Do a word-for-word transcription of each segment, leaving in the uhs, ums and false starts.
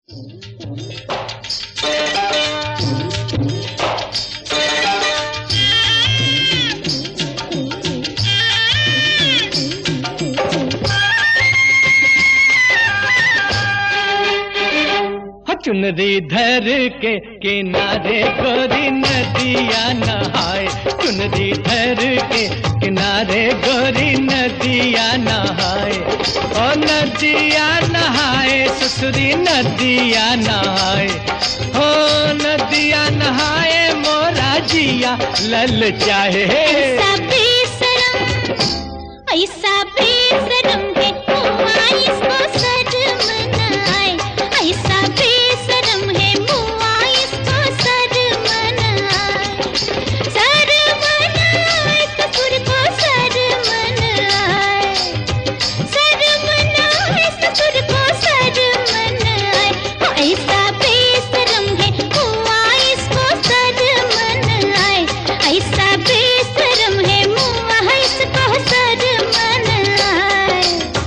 चुनरी धर के किनारे गोरी नदिया नहाए, चुनरी धर के किनारे गोरी नदिया नहाए, ओ नदिया नहाए ससुरी नदिया नहाए, हो नदिया नहाए मोरा जिया लल चाहे। ऐसा बेशरम, ऐसा बेशरम है मुआ इसको शर्म न आए, ऐसा बेशरम है मुआ इसको शर्म न आए, शर्म न आए ससुर को शर्म न आए, शर्म न आए ससुर को शर्म न आए, ऐसा बेशरम है मुआ इसको शर्म न आए, ऐसा बेशरम है मुआ इसको शर्म न आए।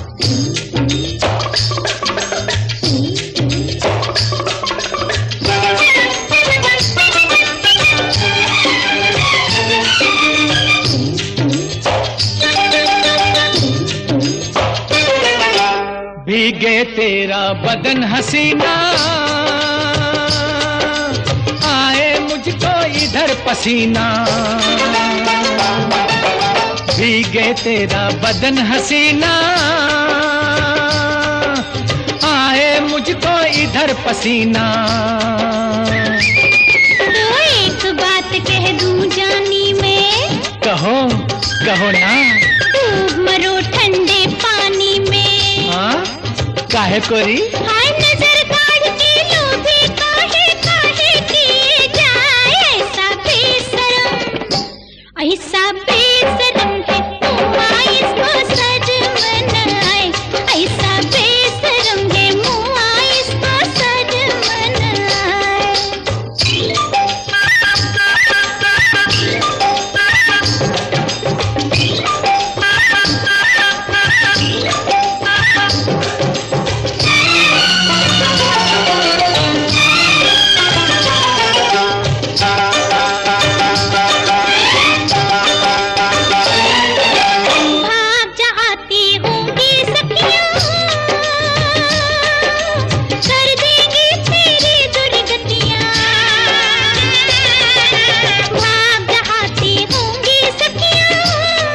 भीगे तेरा बदन हसीना, आए मुझको इधर पसीना, भीगे तेरा बदन हसीना, आए मुझको इधर पसीना। तो एक बात कह दूं जानी में, कहो कहो ना। डूब मरो ठंडे पानी में। हाँ काहे कोरी? हाय नजर काढ़ के लोभी काहे काहे किए जाए, ऐसा बेशरम, ऐसा बेशरम है मुआ इसको शर्म न आए, ऐसा बेशरम है मुआ इसको शर्म न आए। भाग जा आती होंगी सखियां, कर देंगी तेरी दुर्गतियां, भाग जा आती होंगी सखियां,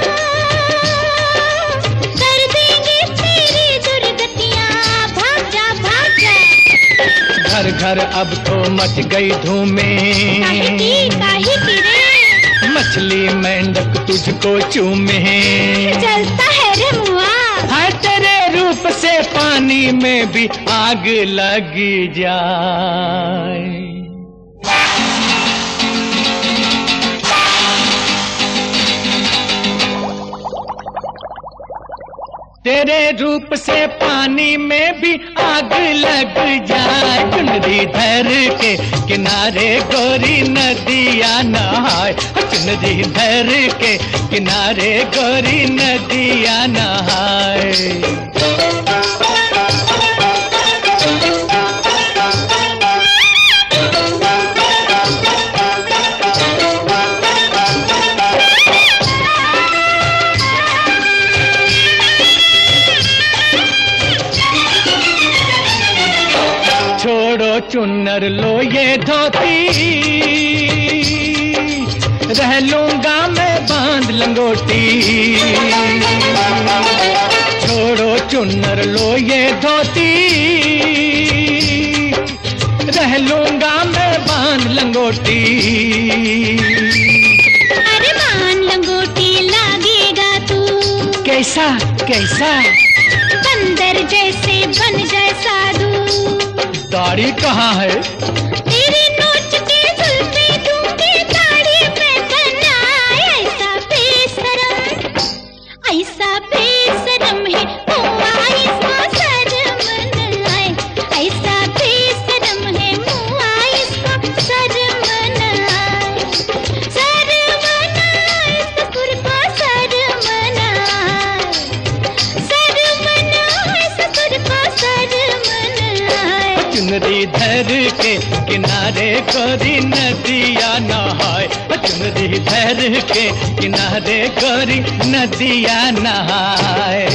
कर देंगी तेरी दुर्गतियां, भाग जा भाग जा। घर घर अब तो मच गई धूमें, काहे की काहे की रे, मछली मेंढक तुझको चूमे, जलता है रे मुआ। हाय तेरे रूप से पानी में भी आग लग जाए। तेरे रूप से पानी में भी आग लग जाए, चुनरी धर के किनारे गोरी नदिया नहाए, चुनरी धर के किनारे गोरी नदिया नहाए। छोड़ो चुन्नर लो ये धोती, रह लूंगा मैं बांध लंगोटी, छोड़ो चुन्नर लो ये धोती, रह लूंगा मैं बांध लंगोटी। अरे मान लंगोटी लागेगा तू, कैसा कैसा? बंदर जैसे बन जाए साधु। दाढ़ी कहाँ है? तेरी नोच के जुल्फे दूंगी दाढ़ी पे बनाए, ऐसा बेशरम, ऐसा बेशरम है मुआ इसको शर्म न आए, ऐसा बेशरम है मुआ इसको शर्म न आए, शर्म न आए ससुर को शर्म न आए, शर्म न आए ससुर को शर्म न आए। चुनरी चुनरी धर के किनारे गोरी नदिया नहाए, चुनरी धर के किनारे गोरी नदिया नहाए।